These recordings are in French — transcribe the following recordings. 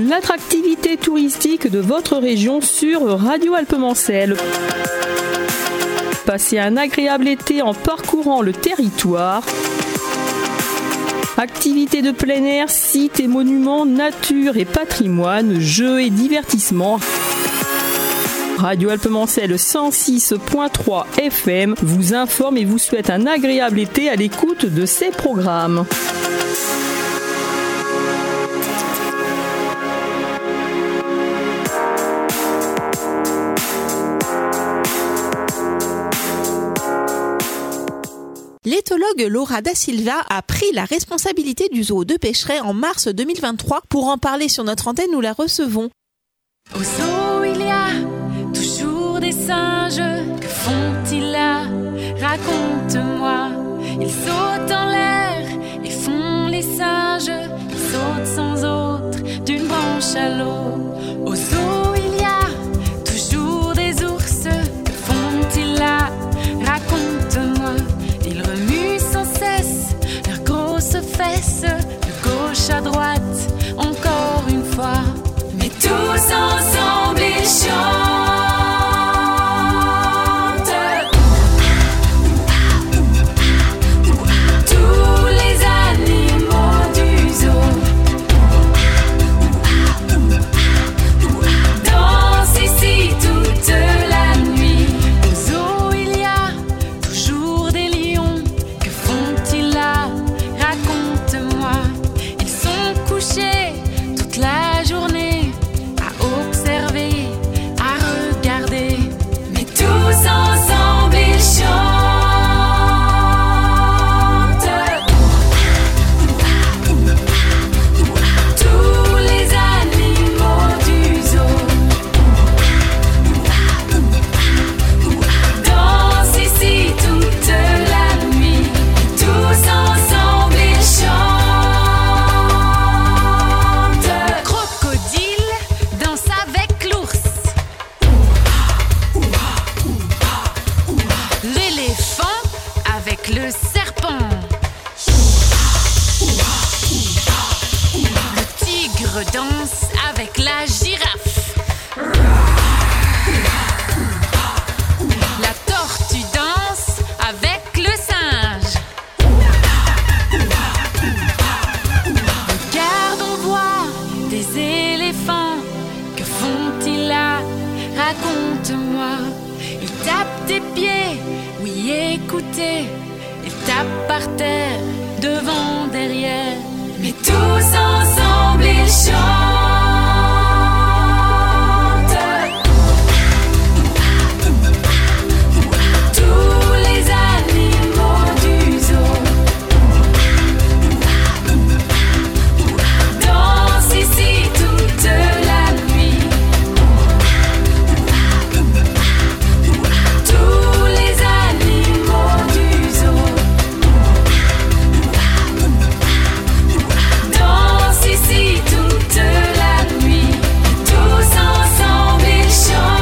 l'attractivité touristique de votre région sur Radio Alpemancel. Passez un agréable été en parcourant le territoire. Activités de plein air, sites et monuments, nature et patrimoine, jeux et divertissements. Radio Alpemancel 106.3 FM vous informe et vous souhaite un agréable été à l'écoute de ces programmes. L'éthologue Laura Da Silva a pris la responsabilité du zoo de Pécheret en mars 2023. Pour en parler sur notre antenne, nous la recevons. Au zoo, il y a toujours des singes. Que font-ils là? Raconte-moi. Ils sautent en l'air et font les singes. Ils sautent sans autre d'une branche à l'autre. Au zoo, il y a toujours des ours. Que font-ils là? Raconte-moi. Ils remuent sans cesse leurs grosses fesses, de gauche à droite, encore une fois. Mais tous ensemble ils chantent. Tous les animaux du zoo dansent ici toute la nuit. Au zoo il y a toujours des lions. Que font-ils là? Raconte-moi. Ils sont couchés toute la journée à observer, à regarder. Mais tous ensemble ils chantent. Tous les animaux du zoo dansent ici toute la nuit. Et tous ensemble ils chantent. Le crocodile danse avec l'ours. L'éléphant avec le serpent. Le tigre danse avec la girafe. La tortue danse avec le singe. Regarde, on voit des éléphants. Que font-ils là? Raconte-moi. Ils tapent des pieds, oui, écoutez. Ils tapent par terre, devant, derrière. Mais tous ensemble ils chantent. Tous les animaux du zoo dansent ici toute la nuit. Tous les animaux du zoo dansent ici toute la nuit. Et tous ensemble ils chantent.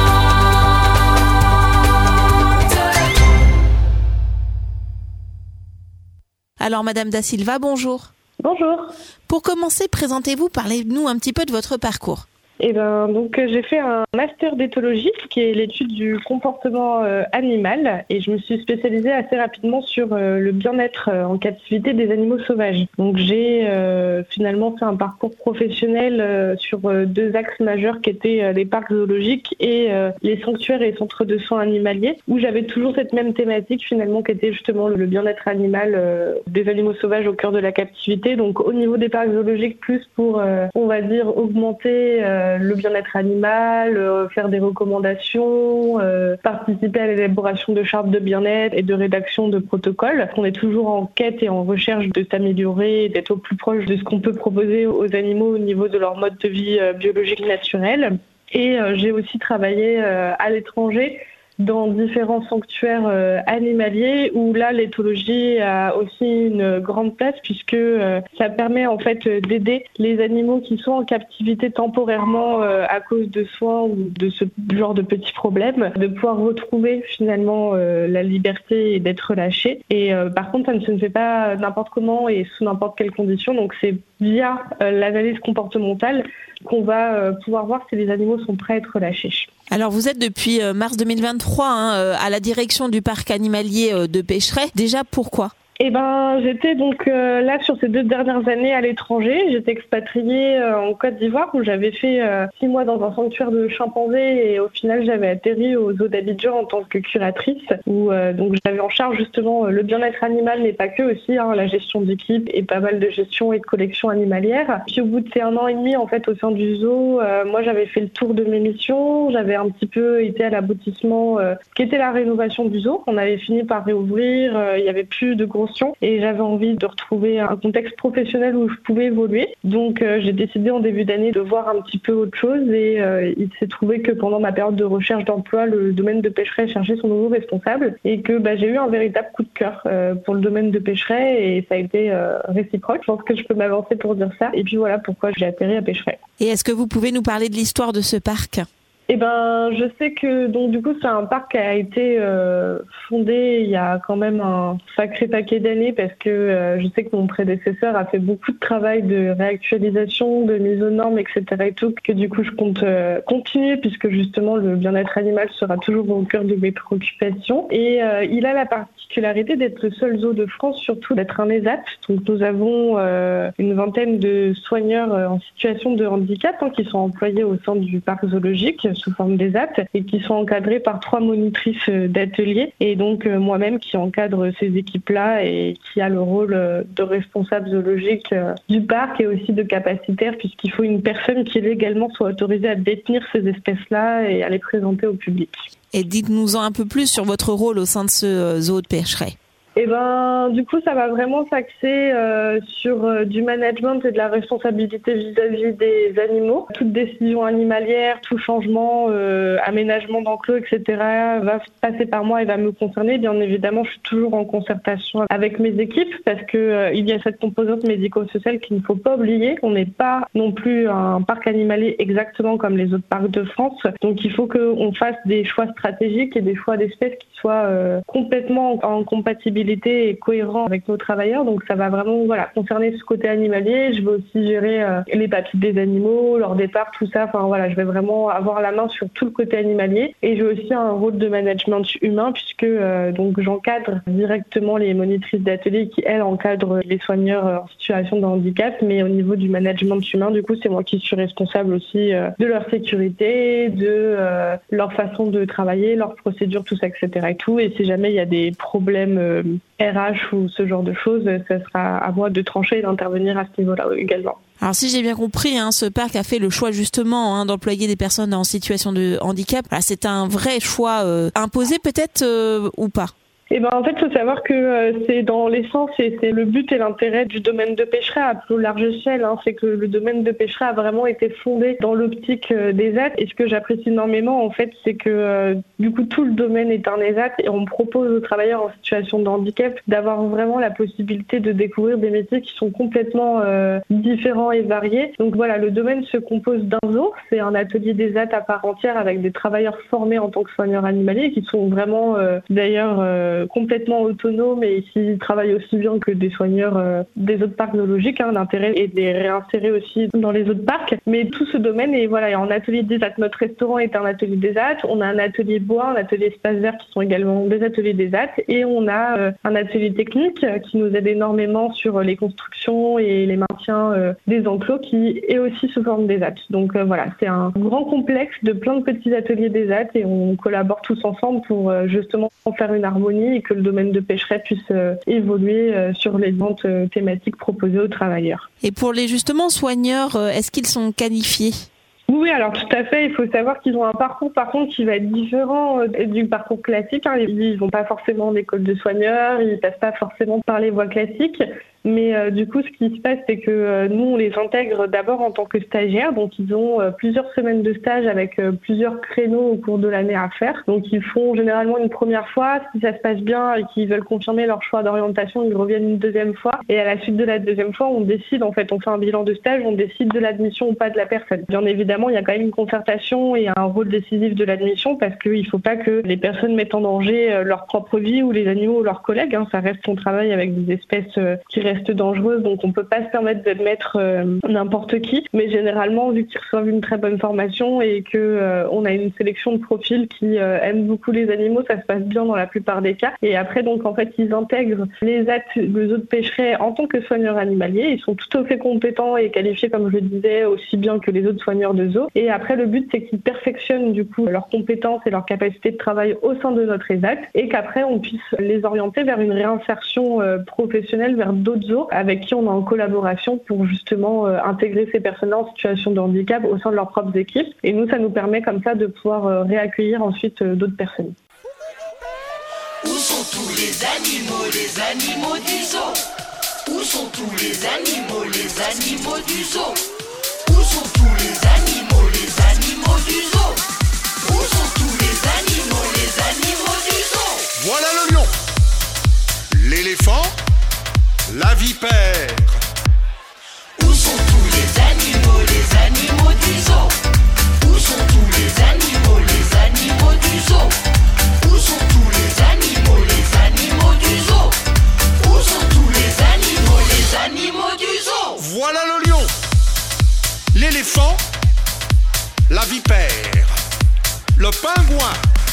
Alors Madame Da Silva, bonjour. Bonjour. Pour commencer, présentez-vous, parlez-nous un petit peu de votre parcours. Donc j'ai fait un master d'éthologie, qui est l'étude du comportement animal, et je me suis spécialisée assez rapidement sur le bien-être en captivité des animaux sauvages. Donc j'ai finalement fait un parcours professionnel sur deux axes majeurs qui étaient les parcs zoologiques et les sanctuaires et centres de soins animaliers, où j'avais toujours cette même thématique finalement qui était justement le bien-être animal des animaux sauvages au cœur de la captivité. Donc au niveau des parcs zoologiques, plus pour on va dire augmenter le bien-être animal, faire des recommandations, participer à l'élaboration de chartes de bien-être et de rédaction de protocoles. On est toujours en quête et en recherche de s'améliorer, d'être au plus proche de ce qu'on peut proposer aux animaux au niveau de leur mode de vie biologique naturel. Et j'ai aussi travaillé à l'étranger dans différents sanctuaires animaliers où là l'éthologie a aussi une grande place puisque ça permet en fait d'aider les animaux qui sont en captivité temporairement à cause de soins ou de ce genre de petits problèmes, de pouvoir retrouver finalement la liberté et d'être relâchés. Et par contre, ça ne se fait pas n'importe comment et sous n'importe quelle condition. Donc c'est via l'analyse comportementale qu'on va pouvoir voir si les animaux sont prêts à être relâchés. Alors vous êtes depuis mars 2023 à la direction du parc animalier de Pécheret. Déjà pourquoi ? J'étais donc là sur ces 2 dernières années à l'étranger. J'étais expatriée en Côte d'Ivoire où j'avais fait 6 mois dans un sanctuaire de chimpanzés et au final j'avais atterri au zoo d'Abidjan en tant que curatrice où donc j'avais en charge justement le bien-être animal mais pas que aussi la gestion d'équipe et pas mal de gestion et de collection animalière. Puis au bout de ces 1 an et demi en fait au sein du zoo, moi j'avais fait le tour de mes missions. J'avais un petit peu été à l'aboutissement qui était la rénovation du zoo. On avait fini par réouvrir. Il y avait plus de grosses et j'avais envie de retrouver un contexte professionnel où je pouvais évoluer. Donc j'ai décidé en début d'année de voir un petit peu autre chose et il s'est trouvé que pendant ma période de recherche d'emploi, le domaine de Pécheret cherchait son nouveau responsable et que j'ai eu un véritable coup de cœur pour le domaine de Pécheret et ça a été réciproque. Je pense que je peux m'avancer pour dire ça. Et puis voilà pourquoi j'ai atterri à Pécheret. Et est-ce que vous pouvez nous parler de l'histoire de ce parc ? Je sais que donc du coup c'est un parc qui a été fondé il y a quand même un sacré paquet d'années parce que je sais que mon prédécesseur a fait beaucoup de travail de réactualisation, de mise aux normes, etc. et tout, que du coup je compte continuer puisque justement le bien-être animal sera toujours au cœur de mes préoccupations. Et il a la particularité d'être le seul zoo de France, surtout d'être un ESAT. Donc nous avons une vingtaine de soigneurs en situation de handicap qui sont employés au sein du parc zoologique sous forme d'ESAT et qui sont encadrés par 3 monitrices d'atelier et donc moi-même qui encadre ces équipes-là et qui a le rôle de responsable zoologique du parc et aussi de capacitaire puisqu'il faut une personne qui légalement soit autorisée à détenir ces espèces-là et à les présenter au public. Et dites-nous-en un peu plus sur votre rôle au sein de ce zoo de Pécheret. Du coup, ça va vraiment s'axer sur du management et de la responsabilité vis-à-vis des animaux. Toute décision animalière, tout changement, aménagement d'enclos, etc. va passer par moi et va me concerner. Bien évidemment, je suis toujours en concertation avec mes équipes parce que il y a cette composante médico-sociale qu'il ne faut pas oublier. On n'est pas non plus un parc animalier exactement comme les autres parcs de France. Donc, il faut qu'on fasse des choix stratégiques et des choix d'espèces qui soient complètement en compatibilité et cohérent avec nos travailleurs. Donc ça va vraiment concerner ce côté animalier. Je vais aussi gérer les papiers des animaux, leur départ, tout ça. Je vais vraiment avoir la main sur tout le côté animalier. Et j'ai aussi un rôle de management humain puisque donc j'encadre directement les monitrices d'atelier qui, elles, encadrent les soigneurs en situation de handicap. Mais au niveau du management humain, du coup, c'est moi qui suis responsable aussi de leur sécurité, de leur façon de travailler, leurs procédures, tout ça, etc. et tout. Et si jamais il y a des problèmes RH ou ce genre de choses, ça sera à moi de trancher et d'intervenir à ce niveau-là également. Alors si j'ai bien compris, ce parc a fait le choix justement d'employer des personnes en situation de handicap. C'est un vrai choix imposé peut-être ou pas ? En fait, il faut savoir que c'est dans l'essence et c'est le but et l'intérêt du domaine de Pécheret à plus large échelle. C'est que le domaine de Pécheret a vraiment été fondé dans l'optique des ESAT. Et ce que j'apprécie énormément, en fait, c'est que du coup, tout le domaine est un ESAT et on propose aux travailleurs en situation de handicap d'avoir vraiment la possibilité de découvrir des métiers qui sont complètement différents et variés. Donc voilà, le domaine se compose d'un zoo. C'est un atelier d'ESAT à part entière avec des travailleurs formés en tant que soigneurs animaliers qui sont vraiment d'ailleurs complètement autonomes et qui travaillent aussi bien que des soigneurs des autres parcs zoologiques. L'intérêt est de les réinsérer aussi dans les autres parcs. Mais tout ce domaine est en atelier d'ESAT. Notre restaurant est un atelier d'ESAT. On a un atelier bois, un atelier espace vert qui sont également des ateliers d'ESAT. Et on a un atelier technique qui nous aide énormément sur les constructions et les maintiens des enclos qui est aussi sous forme d'ESAT. Donc c'est un grand complexe de plein de petits ateliers d'ESAT et on collabore tous ensemble pour justement faire une harmonie et que le domaine de Pécheret puisse évoluer sur les ventes thématiques proposées aux travailleurs. Et pour les justement soigneurs, est-ce qu'ils sont qualifiés ? Oui, alors tout à fait. Il faut savoir qu'ils ont un parcours, par contre, qui va être différent du parcours classique. Ils vont pas forcément d'école de soigneurs, ils passent pas forcément par les voies classiques. Mais du coup, ce qui se passe, c'est que nous, on les intègre d'abord en tant que stagiaires. Donc, ils ont plusieurs semaines de stage avec plusieurs créneaux au cours de l'année à faire. Donc, ils font généralement une première fois. Si ça se passe bien et qu'ils veulent confirmer leur choix d'orientation, ils reviennent une deuxième fois. Et à la suite de la deuxième fois, on décide, en fait, on fait un bilan de stage, on décide de l'admission ou pas de la personne. Bien évidemment, il y a quand même une concertation et un rôle décisif de l'admission parce qu'il ne faut pas que les personnes mettent en danger leur propre vie ou les animaux ou leurs collègues. Ça reste son travail avec des espèces qui restent dangereuses, donc on ne peut pas se permettre d'admettre n'importe qui. Mais généralement, vu qu'ils reçoivent une très bonne formation et qu'on a une sélection de profils qui aiment beaucoup les animaux, ça se passe bien dans la plupart des cas. Et après, donc en fait, ils intègrent les ZAT, les zoos de pêcherie en tant que soigneurs animaliers. Ils sont tout à fait compétents et qualifiés, comme je le disais, aussi bien que les autres soigneurs de zoo. Et après, le but, c'est qu'ils perfectionnent du coup leurs compétences et leur capacité de travail au sein de notre ESAT et qu'après, on puisse les orienter vers une réinsertion professionnelle vers d'autres zoos avec qui on est en collaboration pour justement intégrer ces personnes-là en situation de handicap au sein de leurs propres équipes. Et nous, ça nous permet comme ça de pouvoir réaccueillir ensuite d'autres personnes. Où sont tous les animaux du zoo? Où sont tous les animaux du zoo? Où sont tous les animaux du zoo? Où sont tous les animaux du zoo? Voilà le lion, l'éléphant, la vipère. Où sont tous les animaux du zoo? Où sont tous les animaux du zoo? Où sont tous les animaux du zoo? Où sont tous les animaux du zoo? Voilà le lion, l'éléphant, la vipère, le pingouin.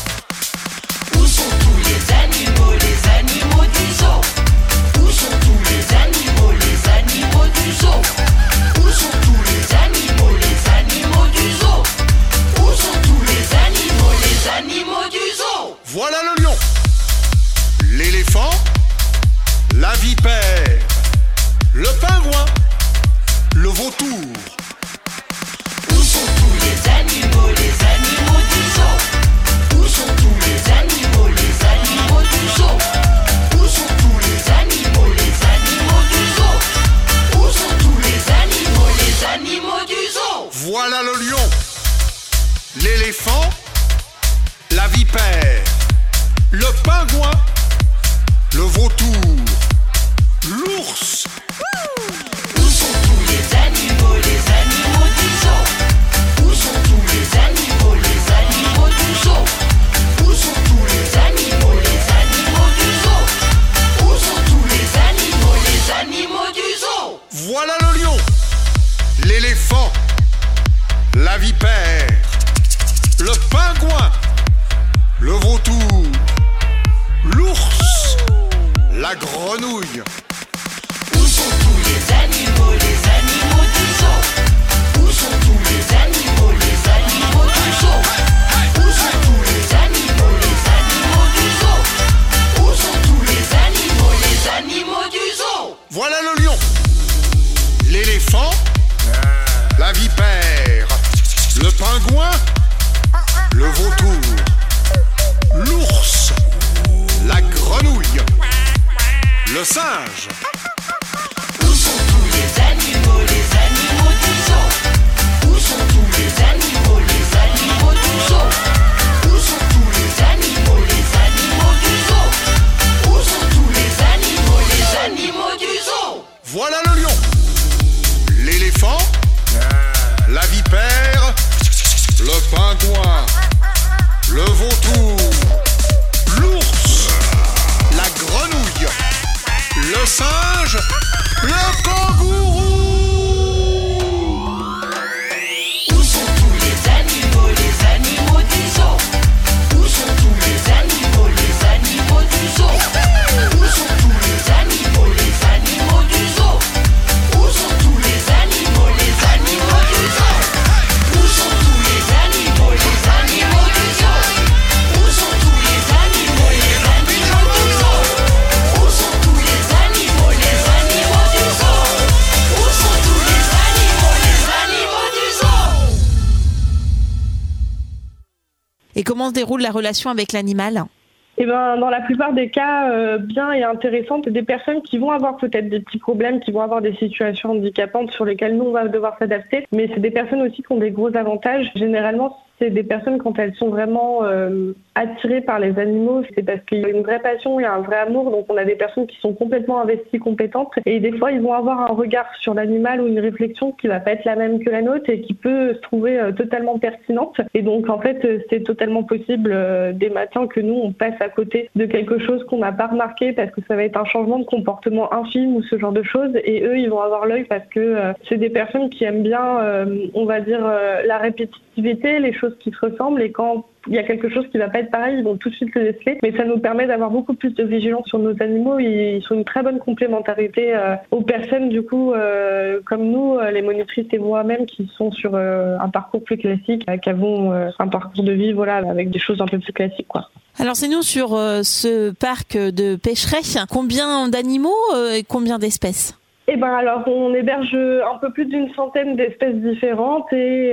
Où sont tous les animaux du zoo? Où sont tous les animaux du zoo? Où sont tous les animaux du zoo? Où sont tous les animaux du zoo? Voilà le lion, l'éléphant, la vipère, le pingouin, le vautour. Où sont tous les animaux du zoo? Où sont tous les animaux du zoo? Où sont tous les animaux du zoo? Où sont tous les animaux du zoo? Voilà le lion, l'éléphant, la vipère, le pingouin, le vautour, l'ours. Où sont tous les animaux du zoo? Où sont tous les animaux du zoo? Où sont tous les animaux du zoo? Où sont tous les animaux du zoo? Voilà le lion, l'éléphant, la vipère, le pingouin, le vautour, l'ours, la grenouille. Où sont tous les animaux du zoo? Où sont tous les animaux du zoo? Où sont tous les animaux du zoo? Où sont tous les animaux du zoo? Voilà le lion, l'éléphant, la vipère, le pingouin, le vautour, l'ours, la grenouille, le singe. Où sont tous les animaux du zoo? Où sont tous les animaux du zoo? Où sont tous les animaux du zoo? Où sont tous les animaux du zoo? Voilà le lion, l'éléphant, la vipère, le pingouin, le vautour, l'ours, la grenouille, le singe, le kangourou. Où sont tous les animaux du zoo? Où sont tous les animaux du zoo? Où sont tous les animaux du zoo? Où sont tous les animaux du zoo? Où sont tous les animaux du zoo? Où sont tous les animaux du zoo? Où sont tous les animaux du zoo? Où sont tous les animaux du zoo? Et comment se déroule la relation avec l'animal ? Et ben, dans la plupart des cas, bien et intéressantes, des personnes qui vont avoir peut-être des petits problèmes, qui vont avoir des situations handicapantes sur lesquelles nous, on va devoir s'adapter. Mais c'est des personnes aussi qui ont des gros avantages. Généralement, c'est des personnes, quand elles sont vraiment attirées par les animaux, c'est parce qu'il y a une vraie passion, il y a un vrai amour. Donc, on a des personnes qui sont complètement investies, compétentes. Et des fois, ils vont avoir un regard sur l'animal ou une réflexion qui va pas être la même que la nôtre et qui peut se trouver totalement pertinente. Et donc, en fait, c'est totalement possible des matins que nous, on passe à côté de quelque chose qu'on n'a pas remarqué parce que ça va être un changement de comportement infime ou ce genre de choses. Et eux, ils vont avoir l'œil parce que c'est des personnes qui aiment bien, on va dire, la répétitivité, les choses qui se ressemblent. Et quand il y a quelque chose qui va pas être pareil, ils vont tout de suite le déceler. Mais ça nous permet d'avoir beaucoup plus de vigilance sur nos animaux. Ils sont une très bonne complémentarité aux personnes, du coup, comme nous, les monitrices et moi-même, qui sont sur un parcours plus classique, qui avons un parcours de vie, voilà, avec des choses un peu plus classiques, quoi. Alors c'est nous sur ce parc de Pêcheret. Combien d'animaux et combien d'espèces ? Eh ben alors, on héberge un peu plus d'une centaine d'espèces différentes et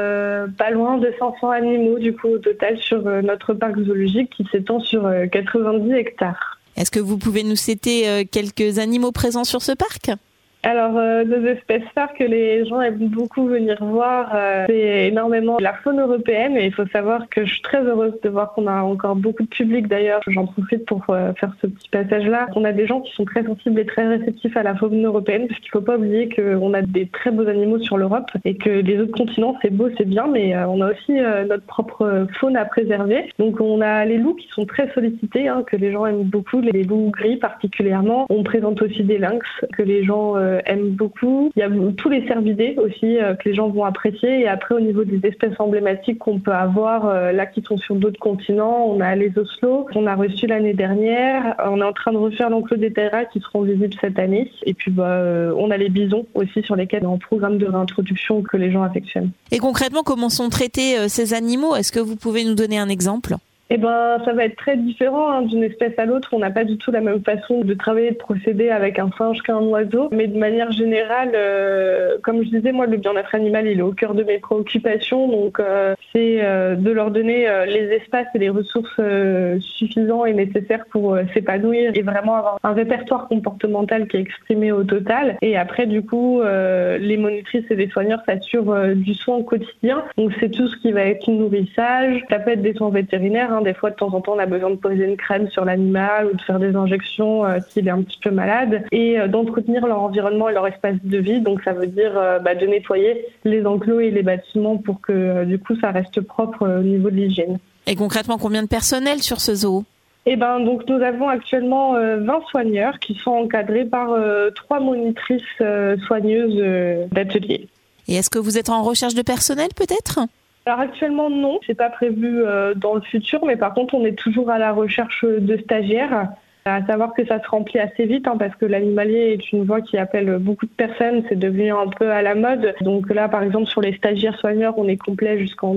pas loin de 500 animaux du coup au total sur notre parc zoologique qui s'étend sur 90 hectares. Est-ce que vous pouvez nous citer quelques animaux présents sur ce parc ? Alors, nos espèces phares que les gens aiment beaucoup venir voir, c'est énormément la faune européenne. Et il faut savoir que je suis très heureuse de voir qu'on a encore beaucoup de public d'ailleurs. J'en profite pour faire ce petit passage-là. On a des gens qui sont très sensibles et très réceptifs à la faune européenne, parce qu'il ne faut pas oublier qu'on a des très beaux animaux sur l'Europe et que les autres continents, c'est beau, c'est bien, mais on a aussi notre propre faune à préserver. Donc, on a les loups qui sont très sollicités, que les gens aiment beaucoup, les loups gris particulièrement. On présente aussi des lynx que les gens aiment beaucoup. Il y a tous les cervidés aussi que les gens vont apprécier. Et après, au niveau des espèces emblématiques qu'on peut avoir, là qui sont sur d'autres continents, on a les oslots qu'on a reçus l'année dernière. On est en train de refaire l'enclos des Terras qui seront visibles cette année. Et puis, on a les bisons aussi sur lesquels on est en programme de réintroduction que les gens affectionnent. Et concrètement, comment sont traités ces animaux ? Est-ce que vous pouvez nous donner un exemple ? Eh ben, ça va être très différent d'une espèce à l'autre. On n'a pas du tout la même façon de travailler, de procéder avec un singe qu'un oiseau. Mais de manière générale, comme je disais, moi, le bien-être animal, il est au cœur de mes préoccupations. Donc, c'est de leur donner les espaces et les ressources suffisants et nécessaires pour s'épanouir et vraiment avoir un répertoire comportemental qui est exprimé au total. Et après, du coup, les monitrices et les soigneurs s'assurent du soin au quotidien. Donc, c'est tout ce qui va être nourrissage. Ça peut être des soins vétérinaires. Des fois, de temps en temps, on a besoin de poser une crème sur l'animal ou de faire des injections s'il est un petit peu malade et d'entretenir leur environnement et leur espace de vie. Donc, ça veut dire de nettoyer les enclos et les bâtiments pour que, du coup, ça reste propre au niveau de l'hygiène. Et concrètement, combien de personnel sur ce zoo ? Eh ben, donc, nous avons actuellement 20 soigneurs qui sont encadrés par 3 monitrices soigneuses d'atelier. Et est-ce que vous êtes en recherche de personnel, peut-être ? Alors actuellement non, c'est pas prévu dans le futur, mais par contre on est toujours à la recherche de stagiaires. À savoir que ça se remplit assez vite parce que l'animalier est une voie qui appelle beaucoup de personnes, c'est devenu un peu à la mode. Donc là par exemple sur les stagiaires soigneurs on est complet jusqu'en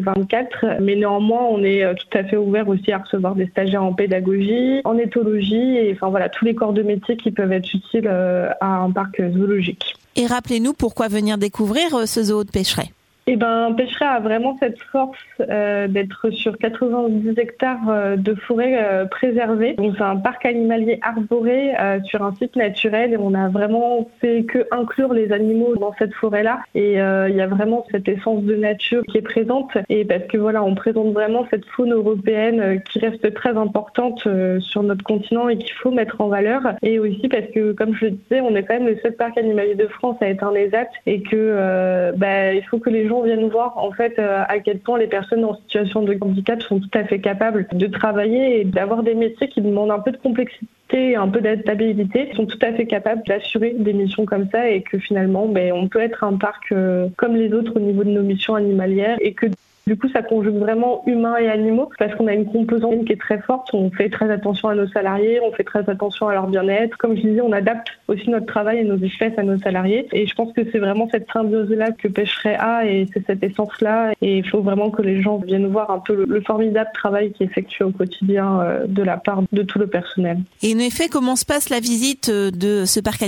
2024, mais néanmoins on est tout à fait ouvert aussi à recevoir des stagiaires en pédagogie, en éthologie et enfin voilà tous les corps de métier qui peuvent être utiles à un parc zoologique. Et rappelez-nous pourquoi venir découvrir ce zoo de Pêcheret ? Eh ben, Pêcheret a vraiment cette force d'être sur 90 hectares de forêt préservée. Donc, c'est un parc animalier arboré sur un site naturel et on a vraiment fait que inclure les animaux dans cette forêt-là. Et il y a vraiment cette essence de nature qui est présente. Et parce que voilà, on présente vraiment cette faune européenne qui reste très importante sur notre continent et qu'il faut mettre en valeur. Et aussi parce que, comme je le disais, on est quand même le seul parc animalier de France à être un ESAT et que il faut que les gens viennent voir en fait à quel point les personnes en situation de handicap sont tout à fait capables de travailler et d'avoir des métiers qui demandent un peu de complexité, un peu d'adaptabilité, sont tout à fait capables d'assurer des missions comme ça et que finalement on peut être un parc comme les autres au niveau de nos missions animalières et que du coup, ça conjugue vraiment humains et animaux parce qu'on a une composante qui est très forte. On fait très attention à nos salariés, on fait très attention à leur bien-être. Comme je disais, on adapte aussi notre travail et nos espèces à nos salariés. Et je pense que c'est vraiment cette symbiose-là que Pêcheret a et c'est cette essence-là. Et il faut vraiment que les gens viennent voir un peu le formidable travail qui est effectué au quotidien de la part de tout le personnel. Et en effet, comment se passe la visite de ce parc animalier ?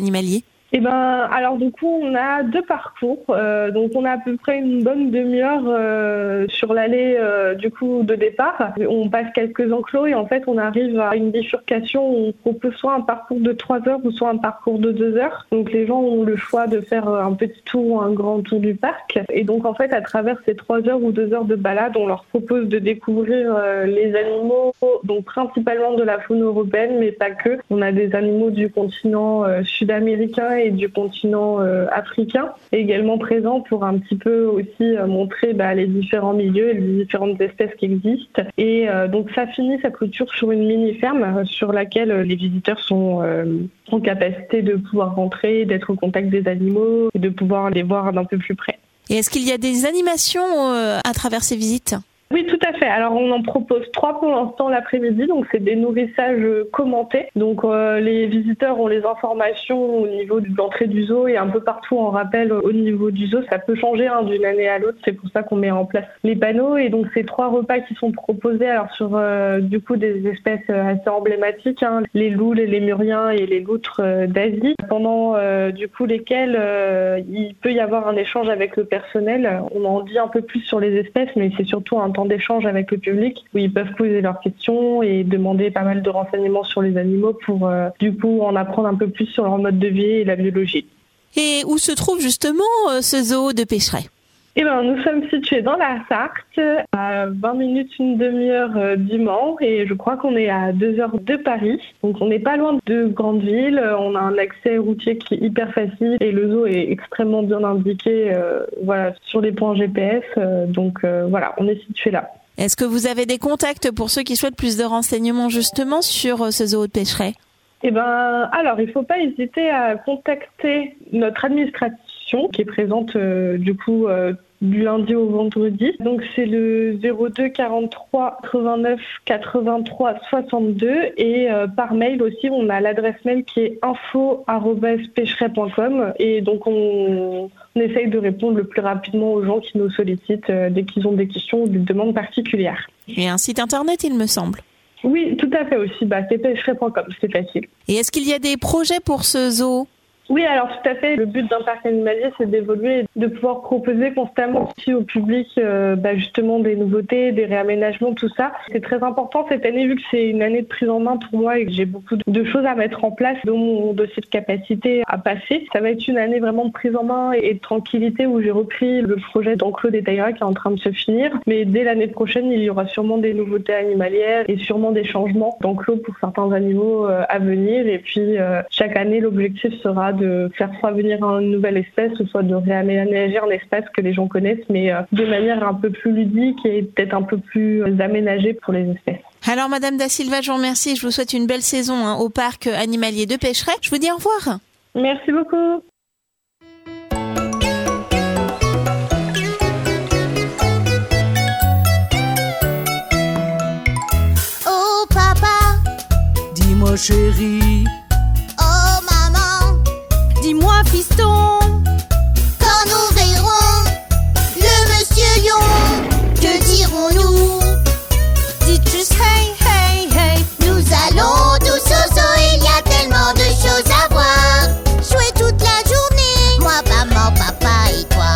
Alors du coup, on a 2 parcours. Donc on a à peu près une bonne demi-heure sur l'allée du coup de départ. On passe quelques enclos et en fait on arrive à une bifurcation où on propose soit un parcours de 3 heures ou soit un parcours de 2 heures. Donc les gens ont le choix de faire un petit tour ou un grand tour du parc. Et donc en fait à travers ces 3 heures ou 2 heures de balade, on leur propose de découvrir les animaux, donc principalement de la faune européenne, mais pas que. On a des animaux du continent sud-américain et du continent africain, également présents pour un petit peu aussi montrer les différents milieux et les différentes espèces qui existent. Et donc ça clôture sur une mini-ferme sur laquelle les visiteurs sont en capacité de pouvoir rentrer, d'être au contact des animaux et de pouvoir les voir d'un peu plus près. Et est-ce qu'il y a des animations à travers ces visites ? Oui, tout à fait. Alors, on en propose 3 pour l'instant l'après-midi. Donc, c'est des nourrissages commentés. Donc, les visiteurs ont les informations au niveau de l'entrée du zoo et un peu partout en rappel au niveau du zoo. Ça peut changer d'une année à l'autre. C'est pour ça qu'on met en place les panneaux. Et donc, c'est 3 repas qui sont proposés. Alors, sur du coup des espèces assez emblématiques, les loups, les lémuriens et les loutres d'Asie. Pendant du coup lesquels il peut y avoir un échange avec le personnel. On en dit un peu plus sur les espèces, mais c'est surtout un temps d'échange avec le public où ils peuvent poser leurs questions et demander pas mal de renseignements sur les animaux pour du coup en apprendre un peu plus sur leur mode de vie et la biologie. Et où se trouve justement ce zoo de Pécheret ? Nous sommes situés dans la Sarthe, à 20 minutes, une demi-heure du Mans, et je crois qu'on est à 2 heures de Paris. Donc on n'est pas loin de grandes villes, on a un accès routier qui est hyper facile et le zoo est extrêmement bien indiqué sur les points GPS. Donc on est situé là. Est-ce que vous avez des contacts pour ceux qui souhaitent plus de renseignements justement sur ce zoo de Pécheret ? Alors, il ne faut pas hésiter à contacter notre administration qui est présente du lundi au vendredi. Donc, c'est le 02 43 89 83 62 et par mail aussi, on a l'adresse mail qui est info@pecheret.com et donc on essaye de répondre le plus rapidement aux gens qui nous sollicitent dès qu'ils ont des questions ou des demandes particulières. Et un site internet, il me semble. Oui, tout à fait aussi. C'est pecheret.com, c'est facile. Et est-ce qu'il y a des projets pour ce zoo ? Oui, alors tout à fait. Le but d'un parc animalier, c'est d'évoluer et de pouvoir proposer constamment aussi au public justement des nouveautés, des réaménagements, tout ça. C'est très important cette année, vu que c'est une année de prise en main pour moi et que j'ai beaucoup de choses à mettre en place, dont mon dossier de capacité à passer. Ça va être une année vraiment de prise en main et de tranquillité où j'ai repris le projet d'enclos des Taïras qui est en train de se finir. Mais dès l'année prochaine, il y aura sûrement des nouveautés animalières et sûrement des changements d'enclos pour certains animaux à venir. Et puis, chaque année, l'objectif sera de faire soit venir une nouvelle espèce, soit de réaménager un espace que les gens connaissent, mais de manière un peu plus ludique et peut-être un peu plus aménagée pour les espèces. Alors, Madame Da Silva, je vous remercie. Je vous souhaite une belle saison au parc animalier de Pécheret. Je vous dis au revoir. Merci beaucoup. Oh papa, dis-moi chérie. oh maman, Dis-moi, fiston. quand nous verrons le monsieur lion, que dirons-nous? Dites juste hey, hey, hey. Nous allons tous au zoo, il y a tellement de choses à voir. Jouer toute la journée, moi, maman, papa et toi.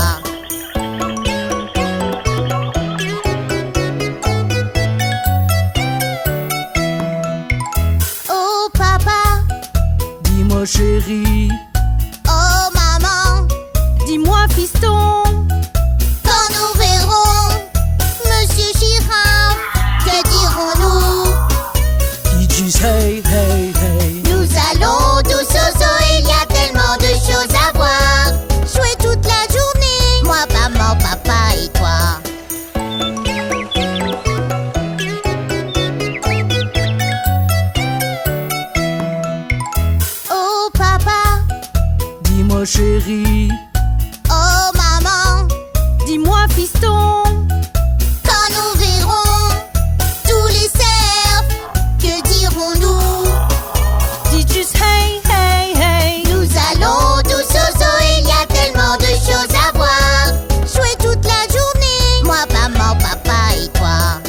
Oh papa, Dis-moi chérie. oh maman, Dis-moi, fiston. quand nous verrons monsieur girafe, que dirons-nous? Dis juste hey, hey, hey. Nous allons tous au zoo, il y a tellement de choses à voir. Jouer toute la journée, moi, maman, papa et toi. Oh papa, Dis-moi chérie. oh maman, Dis-moi, fiston. quand nous verrons tous les cerfs, que dirons-nous? Dites juste hey, hey, hey. Nous allons tous au zoo, il y a tellement de choses à voir. Jouer toute la journée, moi, maman, papa et toi.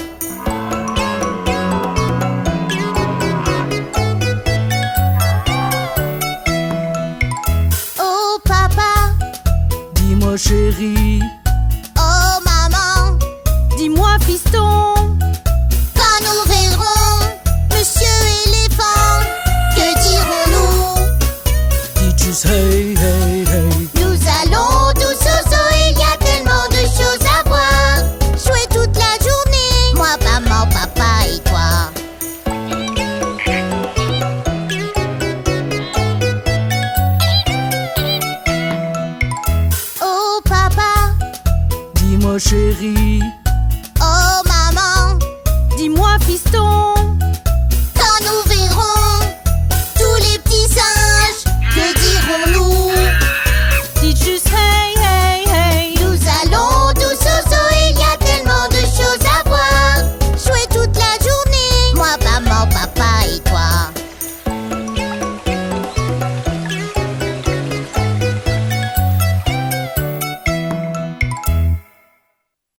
chéri. Oh maman, Dis-moi fiston, quand nous verrons Monsieur éléphant, que dirons-nous? Dis juste hey, hey, hey. Nous allons tous au zoo, il y a tellement de choses à voir. Jouer toute la journée, moi, maman, papa et toi. Oh papa, Dis-moi chéri.